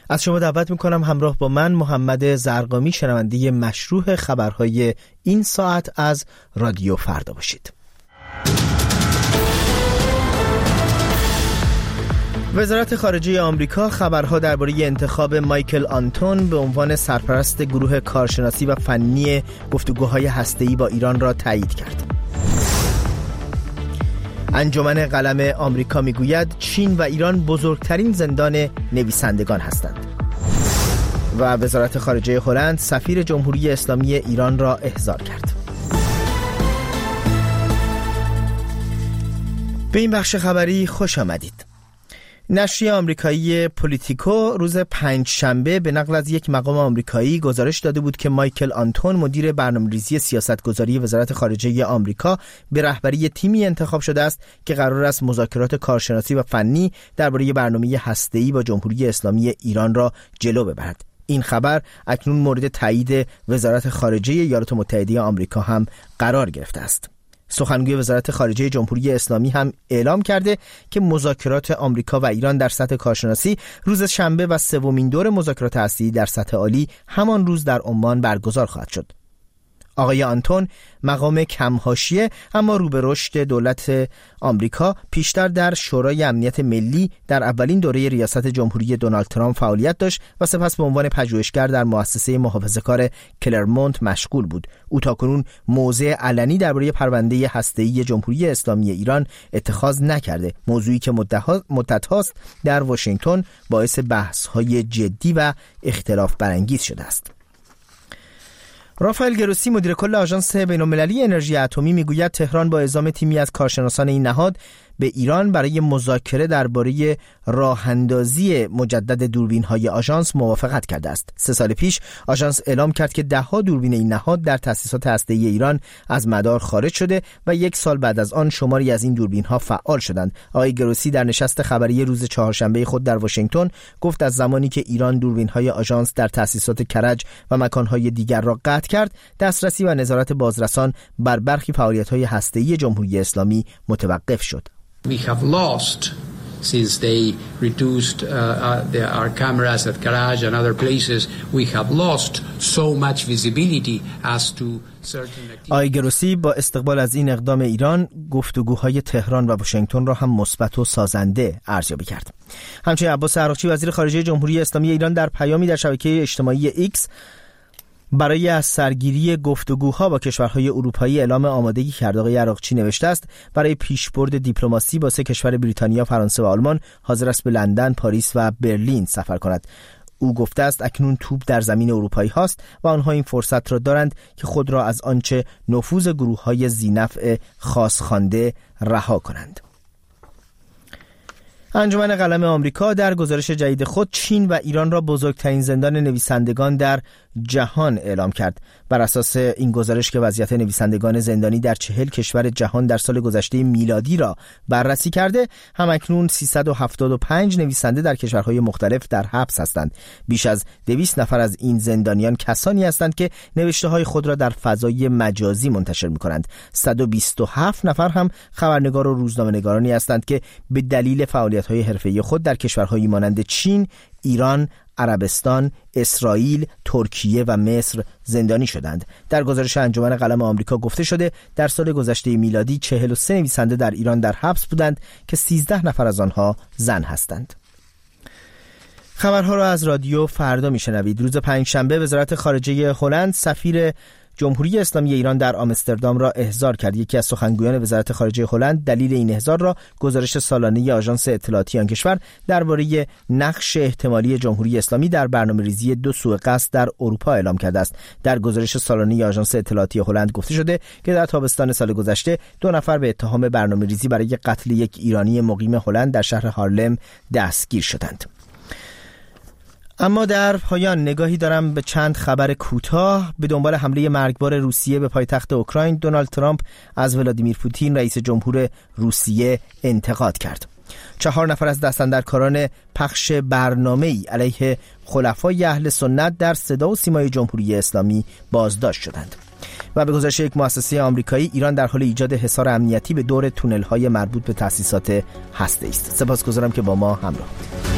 از شما دعوت میکنم همراه با من محمد زرقامی شنونده مشروع خبرهای این ساعت از رادیو فردا باشید. وزارت خارجه آمریکا خبرها درباره انتخاب مایکل آنتون به عنوان سرپرست گروه کارشناسی و فنی گفتگوهای هسته‌ای با ایران را تایید کرد. انجمن قلم آمریکا میگوید چین و ایران بزرگترین زندان نویسندگان هستند. و وزارت خارجه هلند سفیر جمهوری اسلامی ایران را احضار کرد. به این بخش خبری خوش آمدید. نشریه آمریکایی پولیتیکو روز پنجشنبه به نقل از یک مقام آمریکایی گزارش داده بود که مایکل آنتون مدیر برنامه‌ریزی سیاستگذاری وزارت خارجه آمریکا به رهبری تیمی انتخاب شده است که قرار است مذاکرات کارشناسی و فنی درباره برنامه هسته‌ای با جمهوری اسلامی ایران را جلو ببرد. این خبر اکنون مورد تایید وزارت خارجه ایالات متحده آمریکا هم قرار گرفته است. سخنگوی وزارت خارجه جمهوری اسلامی هم اعلام کرده که مذاکرات آمریکا و ایران در سطح کارشناسی روز شنبه و سومین دور مذاکرات هسته‌ای در سطح عالی همان روز در عمان برگزار خواهد شد. آقای آنتون مقام کم حاشیه اما رو به رشد دولت آمریکا پیشتر در شورای امنیت ملی در اولین دوره ریاست جمهوری دونالد ترامپ فعالیت داشت و سپس به عنوان پژوهشگر در مؤسسه محافظه‌کار کلرمونت مشغول بود. او تاکنون موضع علنی درباره پرونده هسته‌ای جمهوری اسلامی ایران اتخاذ نکرده، موضوعی که مدت هاست در واشنگتن باعث بحث‌های جدی و اختلاف برانگیز شده است. رافائل گروسی مدیر کل آژانس بین‌المللی انرژی اتمی میگوید تهران با اعزام تیمی از کارشناسان این نهاد به ایران برای مذاکره درباره راه‌اندازی مجدد دوربین‌های آژانس موافقت کرده است. 3 سال پیش آژانس اعلام کرد که 10 دوربین این نهاد در تأسیسات هسته‌ای ایران از مدار خارج شده و 1 سال بعد از آن شماری از این دوربین‌ها فعال شدند. آقای گروسی در نشست خبری روز چهارشنبه خود در واشنگتن گفت از زمانی که ایران دوربین‌های آژانس در تأسیسات کرج و مکان‌های دیگر را قطع کرد، دسترسی و نظارت بازرسان بر برخی فعالیت‌های هسته‌ای جمهوری اسلامی متوقف شد. We have lost since they reduced our cameras at Karaj and other places. We have lost so much visibility as to certain activities. آقای گروسی با استقبال از این اقدام ایران گفتگوهای تهران و واشنگتن را هم مثبت و سازنده ارزیابی کرد. همچنین عباس عراقچی وزیر خارجه جمهوری اسلامی ایران در پیامی در شبکه اجتماعی ایکس برای از سرگیری گفتگوها با کشورهای اروپایی اعلام آمادگی کرد. آقای عراقچی نوشته است برای پیشبرد دیپلماسی با 3 کشور بریتانیا، فرانسه و آلمان حاضر است به لندن، پاریس و برلین سفر کند. او گفته است اکنون توپ در زمین اروپایی هاست و آنها این فرصت را دارند که خود را از آنچه نفوذ گروه‌های ذی‌نفع خاص‌خوانده رها کنند. انجمن قلم آمریکا در گزارش جدید خود چین و ایران را بزرگترین زندان نویسندگان در جهان اعلام کرد. بر اساس این گزارش که وضعیت نویسندگان زندانی در 40 کشور جهان در سال گذشته میلادی را بررسی کرده، همکنون 375 نویسنده در کشورهای مختلف در حبس هستند. بیش از 200 نفر از این زندانیان کسانی هستند که نوشته‌های خود را در فضای مجازی منتشر می‌کنند. 127 نفر هم خبرنگار و روزنامه‌نگارانی هستند که به دلیل فعالیت‌های حرفه‌ای خود در کشورهایی مانند چین، ایران، عربستان، اسرائیل، ترکیه و مصر زندانی شدند. در گزارش انجمن قلم آمریکا گفته شده در سال گذشته میلادی 43 نویسنده در ایران در حبس بودند که 13 نفر از آنها زن هستند. خبرها را از رادیو فردا میشنوید. روز پنجشنبه وزارت خارجه هلند سفیر جمهوری اسلامی ایران در آمستردام را احضار کرد. یکی از سخنگویان وزارت خارجه هلند دلیل این احضار را گزارش سالانه آژانس اطلاعاتی آن کشور درباره نقش احتمالی جمهوری اسلامی در برنامه‌ریزی 2 سوء قصد در اروپا اعلام کرده است. در گزارش سالانه آژانس اطلاعاتی هلند گفته شده که در تابستان سال گذشته 2 نفر به اتهام برنامه‌ریزی برای قتل یک ایرانی مقیم هلند در شهر هارلم دستگیر شدند. اما در پایان نگاهی دارم به چند خبر کوتاه. به دنبال حمله مرگبار روسیه به پایتخت اوکراین، دونالد ترامپ از ولادیمیر پوتین رئیس جمهور روسیه انتقاد کرد. 4 نفر از دستاندرکاران پخش برنامه‌ای علیه خلفای اهل سنت در صدا و سیمای جمهوری اسلامی بازداشت شدند. و به گزارش یک مؤسسه آمریکایی، ایران در حال ایجاد حصار امنیتی به دور تونل‌های مربوط به تأسیسات هسته‌ای است. سپاسگزارم که با ما همراه بودید.